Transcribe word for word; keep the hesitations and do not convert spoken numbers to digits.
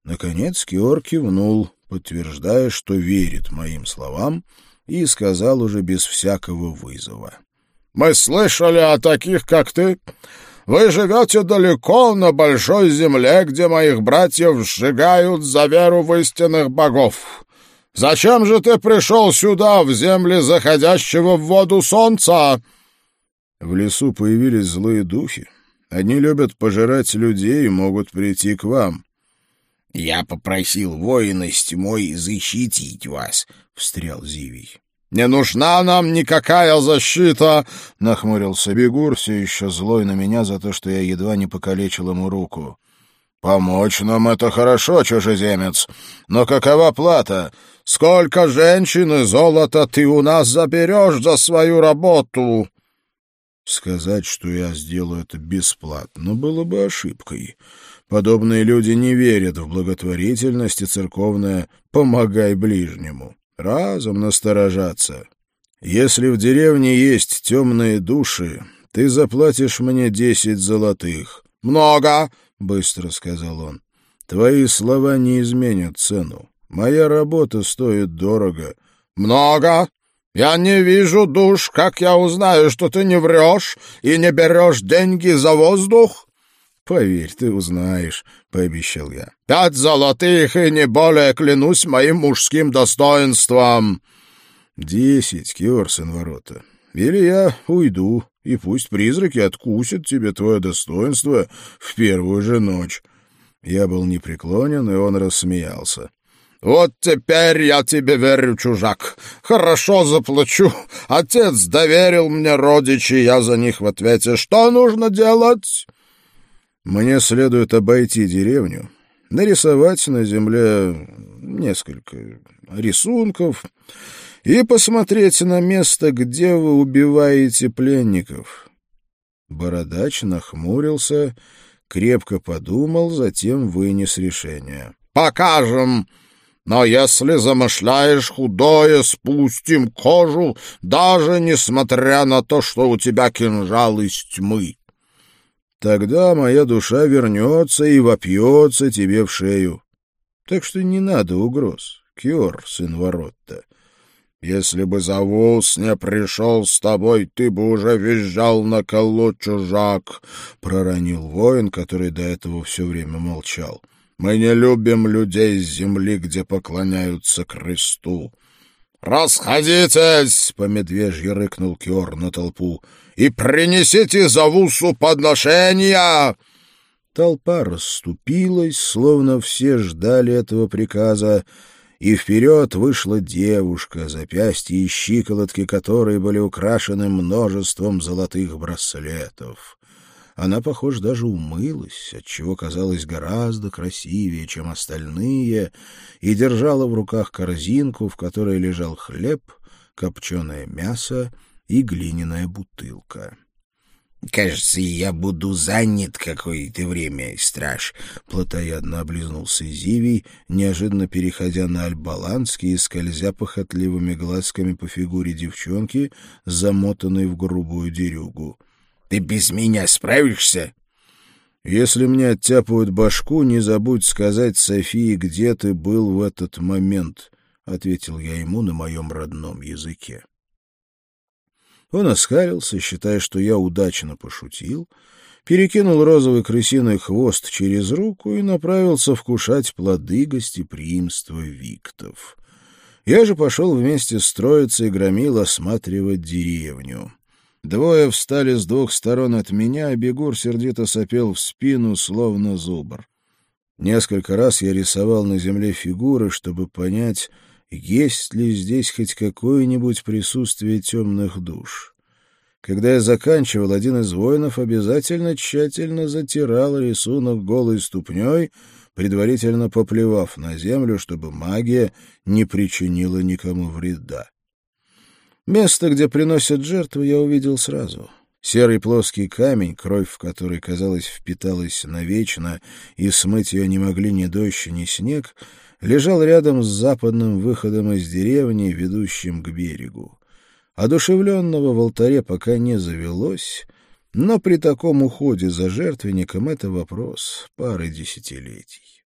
Наконец Киор кивнул, подтверждая, что верит моим словам, и сказал уже без всякого вызова. «Мы слышали о таких, как ты. Вы живете далеко на большой земле, где моих братьев сжигают за веру в истинных богов. Зачем же ты пришел сюда, в земли заходящего в воду солнца?» «В лесу появились злые духи. Они любят пожирать людей и могут прийти к вам». «Я попросил воина с тьмой защитить вас», — встрял Зивий. «Не нужна нам никакая защита!» — нахмурился Бигур, все еще злой на меня за то, что я едва не покалечил ему руку. «Помочь нам — это хорошо, чужеземец, но какова плата? Сколько женщин и золота ты у нас заберешь за свою работу?» Сказать, что я сделаю это бесплатно, было бы ошибкой. Подобные люди не верят в благотворительность и церковное «помогай ближнему». Разом насторожаться. Если в деревне есть темные души, ты заплатишь мне десять золотых. «Много!» — быстро сказал он. «Твои слова не изменят цену. Моя работа стоит дорого». «Много! Я не вижу душ. Как я узнаю, что ты не врешь и не берешь деньги за воздух?» «Поверь, ты узнаешь», — пообещал я. «Пять золотых и не более, клянусь моим мужским достоинством». «Десять, Киор, сын ворота. Или я уйду, и пусть призраки откусят тебе твое достоинство в первую же ночь». Я был непреклонен, и он рассмеялся. «Вот теперь я тебе верю, чужак. Хорошо заплачу. Отец доверил мне родичи, я за них в ответе. Что нужно делать?» «Мне следует обойти деревню, нарисовать на земле несколько рисунков и посмотреть на место, где вы убиваете пленников». Бородач нахмурился, крепко подумал, затем вынес решение. «Покажем! Но если замышляешь худое, спустим кожу, даже несмотря на то, что у тебя кинжал из тьмы. Тогда моя душа вернется и вопьется тебе в шею. Так что не надо угроз, Киор, сын Воротта. Если бы Завус не пришел с тобой, ты бы уже визжал на колу, чужак», — проронил воин, который до этого все время молчал. «Мы не любим людей с земли, где поклоняются кресту». «Расходитесь!» — по медвежьи рыкнул Киор на толпу. «И принесите Завусу подношения!» Толпа расступилась, словно все ждали этого приказа, и вперед вышла девушка, запястья и щиколотки которой были украшены множеством золотых браслетов. Она, похоже, даже умылась, отчего казалась гораздо красивее, чем остальные, и держала в руках корзинку, в которой лежал хлеб, копченое мясо и глиняная бутылка. «Кажется, я буду занят какое-то время, страж», — плотоядно облизнулся Зивий, неожиданно переходя на альбаланский и скользя похотливыми глазками по фигуре девчонки, замотанной в грубую дерюгу. «Ты без меня справишься?» «Если мне оттяпают башку, не забудь сказать Софии, где ты был в этот момент», — ответил я ему на моем родном языке. Он оскалился, считая, что я удачно пошутил, перекинул розовый крысиный хвост через руку и направился вкушать плоды гостеприимства виктов. Я же пошел вместе с троицей громил осматривать деревню. Двое встали с двух сторон от меня, а Бигур сердито сопел в спину, словно зубр. Несколько раз я рисовал на земле фигуры, чтобы понять, есть ли здесь хоть какое-нибудь присутствие темных душ. Когда я заканчивал, один из воинов обязательно тщательно затирал рисунок голой ступней, предварительно поплевав на землю, чтобы магия не причинила никому вреда. Место, где приносят жертвы, я увидел сразу. Серый плоский камень, кровь в который, казалось, впиталась навечно, и смыть ее не могли ни дождь, ни снег, лежал рядом с западным выходом из деревни, ведущим к берегу. Одушевленного в алтаре пока не завелось, но при таком уходе за жертвенником это вопрос пары десятилетий.